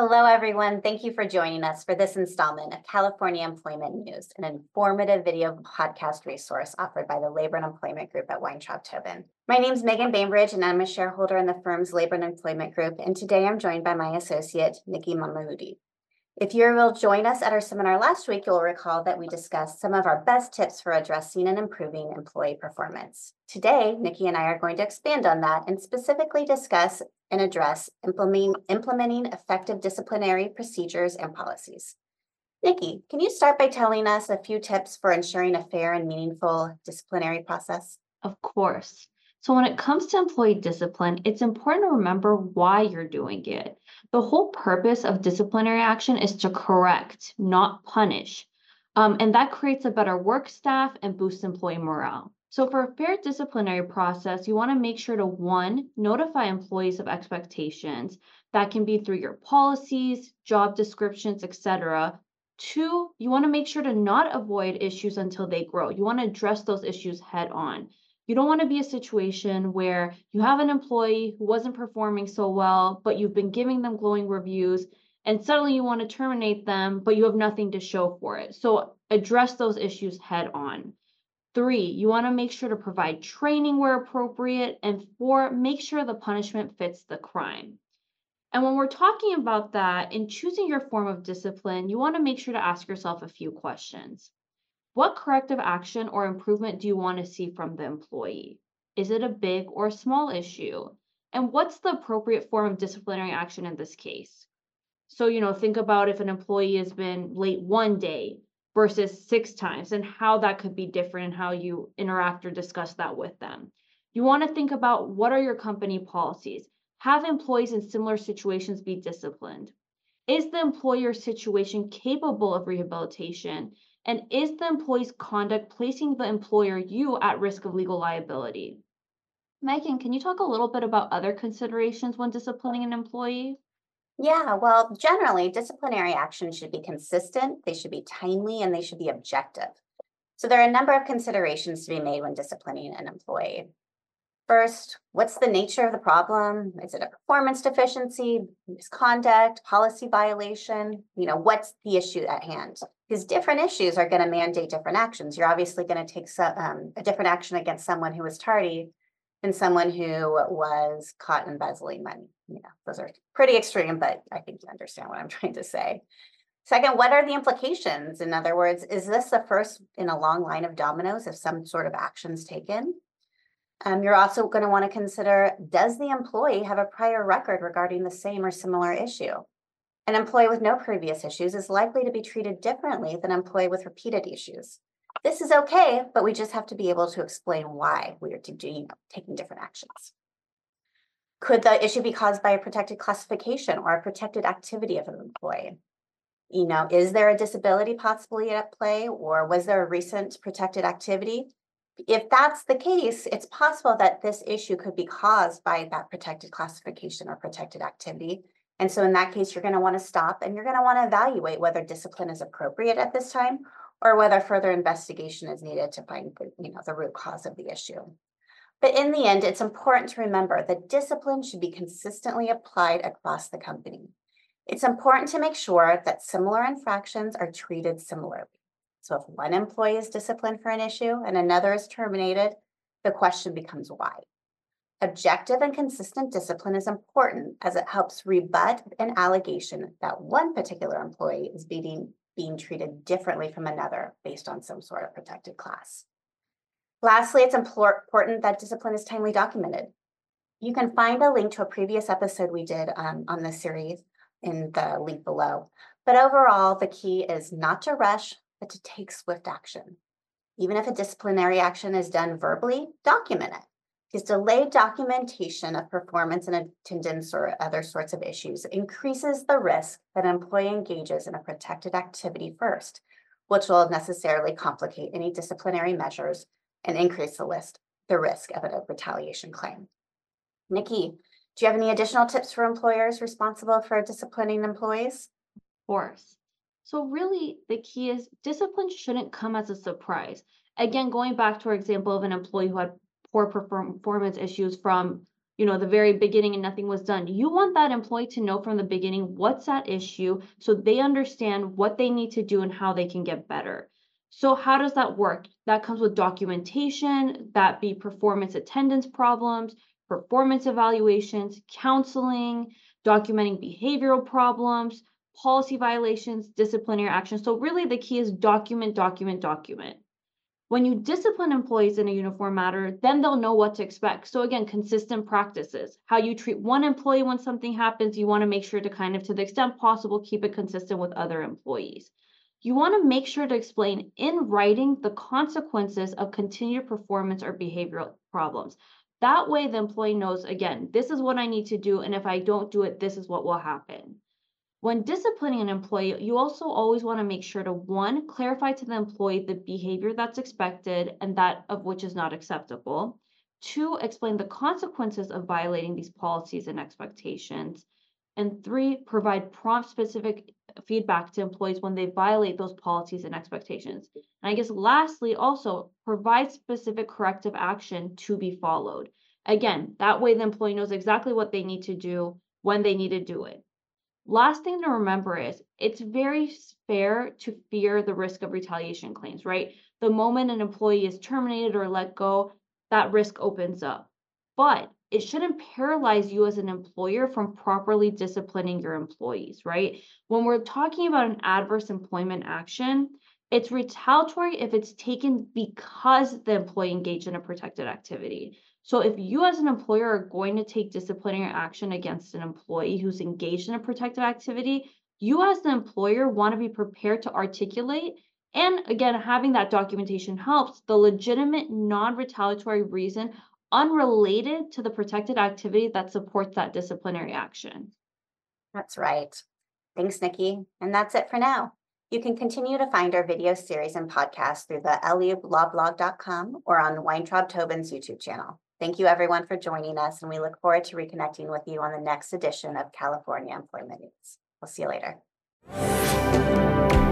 Hello, everyone. Thank you for joining us for this installment of California Employment News, an informative video podcast resource offered by the Labor and Employment Group at Weintraub Tobin. My name is Megan Bainbridge, and I'm a shareholder in the firm's Labor and Employment Group, and today I'm joined by my associate, Nikki Mahmoudi. If you will join us at our seminar last week, you'll recall that we discussed some of our best tips for addressing and improving employee performance. Today, Nikki and I are going to expand on that and specifically discuss and address implementing effective disciplinary procedures and policies. Nikki, can you start by telling us a few tips for ensuring a fair and meaningful disciplinary process? Of course. So when it comes to employee discipline, it's important to remember why you're doing it. The whole purpose of disciplinary action is to correct, not punish. And that creates a better work staff and boosts employee morale. So for a fair disciplinary process, you want to make sure to one, notify employees of expectations. That can be through your policies, job descriptions, etc. Two, you want to make sure to not avoid issues until they grow. You want to address those issues head on. You don't want to be a situation where you have an employee who wasn't performing so well, but you've been giving them glowing reviews, and suddenly you want to terminate them, but you have nothing to show for it. So address those issues head on. Three, you want to make sure to provide training where appropriate. And four, make sure the punishment fits the crime. And when we're talking about that, in choosing your form of discipline, you want to make sure to ask yourself a few questions. What corrective action or improvement do you want to see from the employee? Is it a big or small issue? And what's the appropriate form of disciplinary action in this case? So, think about if an employee has been late one day versus 6 times and how that could be different and how you interact or discuss that with them. You want to think about what are your company policies? Have employees in similar situations be disciplined? Is the employer situation capable of rehabilitation? And is the employee's conduct placing the employer you at risk of legal liability? Megan, can you talk a little bit about other considerations when disciplining an employee? Yeah, well, generally, disciplinary actions should be consistent, they should be timely, and they should be objective. So there are a number of considerations to be made when disciplining an employee. First, what's the nature of the problem? Is it a performance deficiency, misconduct, policy violation? What's the issue at hand? Because different issues are going to mandate different actions. You're obviously going to take a different action against someone who was tardy than someone who was caught embezzling money. Those are pretty extreme, but I think you understand what I'm trying to say. Second, what are the implications? In other words, is this the first in a long line of dominoes if some sort of action's taken? You're also going to want to consider, does the employee have a prior record regarding the same or similar issue? An employee with no previous issues is likely to be treated differently than an employee with repeated issues. This is okay, but we just have to be able to explain why we are taking different actions. Could the issue be caused by a protected classification or a protected activity of an employee? Is there a disability possibly at play, or was there a recent protected activity? If that's the case, it's possible that this issue could be caused by that protected classification or protected activity. And so in that case, you're going to want to stop and you're going to want to evaluate whether discipline is appropriate at this time or whether further investigation is needed to find the root cause of the issue. But in the end, it's important to remember that discipline should be consistently applied across the company. It's important to make sure that similar infractions are treated similarly. So if one employee is disciplined for an issue and another is terminated, the question becomes why. Objective and consistent discipline is important as it helps rebut an allegation that one particular employee is being treated differently from another based on some sort of protected class. Lastly, it's important that discipline is timely documented. You can find a link to a previous episode we did on this series in the link below. But overall, the key is not to rush, but to take swift action. Even if a disciplinary action is done verbally, document it. Because delayed documentation of performance and attendance or other sorts of issues increases the risk that an employee engages in a protected activity first, which will necessarily complicate any disciplinary measures and increase the risk of a retaliation claim. Nikki, do you have any additional tips for employers responsible for disciplining employees? Of course. So really, the key is discipline shouldn't come as a surprise. Again, going back to our example of an employee who had poor performance issues from the very beginning and nothing was done. You want that employee to know from the beginning what's at issue so they understand what they need to do and how they can get better. So how does that work? That comes with documentation, that be performance attendance problems, performance evaluations, counseling, documenting behavioral problems, policy violations, disciplinary action. So really the key is document, document, document. When you discipline employees in a uniform manner, then they'll know what to expect. So again, consistent practices. How you treat one employee when something happens, you want to make sure to kind of, to the extent possible, keep it consistent with other employees. You want to make sure to explain in writing the consequences of continued performance or behavioral problems. That way the employee knows, again, this is what I need to do, and if I don't do it, this is what will happen. When disciplining an employee, you also always want to make sure to, one, clarify to the employee the behavior that's expected and that of which is not acceptable. Two, explain the consequences of violating these policies and expectations. And three, provide prompt specific feedback to employees when they violate those policies and expectations. And I guess lastly, also provide specific corrective action to be followed. Again, that way the employee knows exactly what they need to do when they need to do it. Last thing to remember is it's very fair to fear the risk of retaliation claims, right? The moment an employee is terminated or let go, that risk opens up. But it shouldn't paralyze you as an employer from properly disciplining your employees, right? When we're talking about an adverse employment action, it's retaliatory if it's taken because the employee engaged in a protected activity. So if you as an employer are going to take disciplinary action against an employee who's engaged in a protective activity, you as the employer want to be prepared to articulate, and again, having that documentation helps, the legitimate non-retaliatory reason unrelated to the protected activity that supports that disciplinary action. That's right. Thanks, Nikki. And that's it for now. You can continue to find our video series and podcasts through the lulawblog.com or on Weintraub Tobin's YouTube channel. Thank you, everyone, for joining us, and we look forward to reconnecting with you on the next edition of California Employment News. We'll see you later.